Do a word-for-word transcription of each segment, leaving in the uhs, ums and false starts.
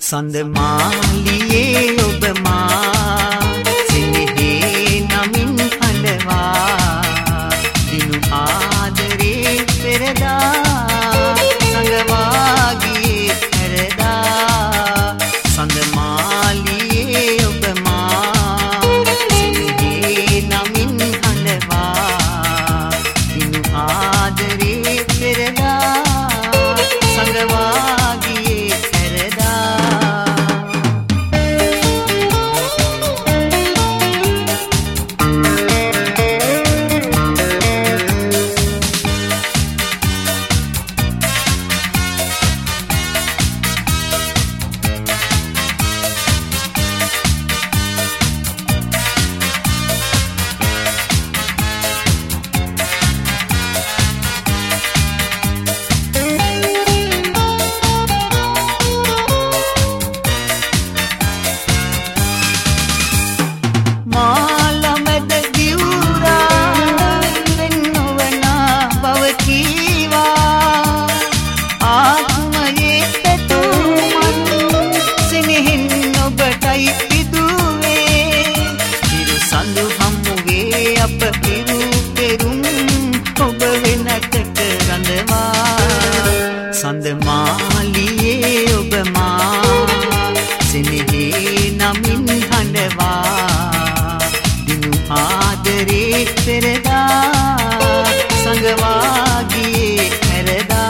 සඳ මාලියේ ඔබ මා සිනහේ නමින් හඬවා දිනු ආදරේ පෙරදා සංගවාගියේ හැරදා සඳ මාලියේ ඔබ මා සිනහේ නමින් හඬවා දිනු ආදරේ පෙරදා සංගවාගියේ සඳ මාලියේ ඔබ මා සිනහේ නමින් හඬවා දිනු ආදරේ පෙරදා සංගවාගියේ හැරදා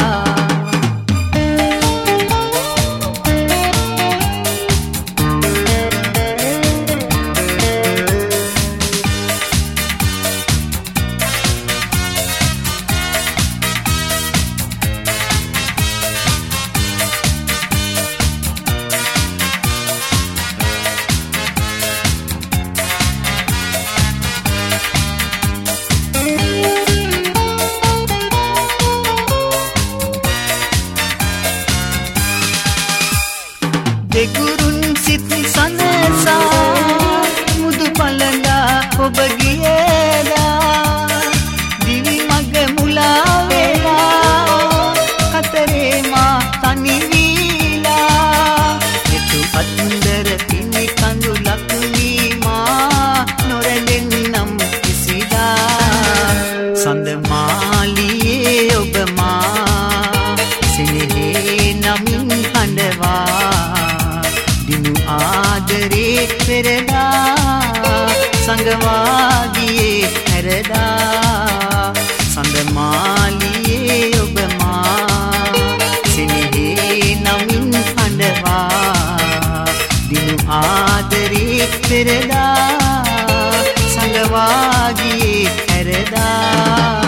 දෙගුරුන් සිත් සනසා මුදු පළඳා ඔබ ගියේදා දිවි මග මුලා වෙලා කතරේ මා තනි වීලා එතු අත්දර පිණි කඳුලක් වී මා නොරැඳෙන්නම් කිසිදා සඳ මාලියේ ඔබ මා සිනහේ නමින් හඬවා දිනු ආදරේ පෙරදා සංගවාගියේ හැරදා සඳ මාලියේ ඔබ මා සිනහේ නමින් හඬවා දිනු ආදරේ පෙරදා සංගවාගියේ හැරදා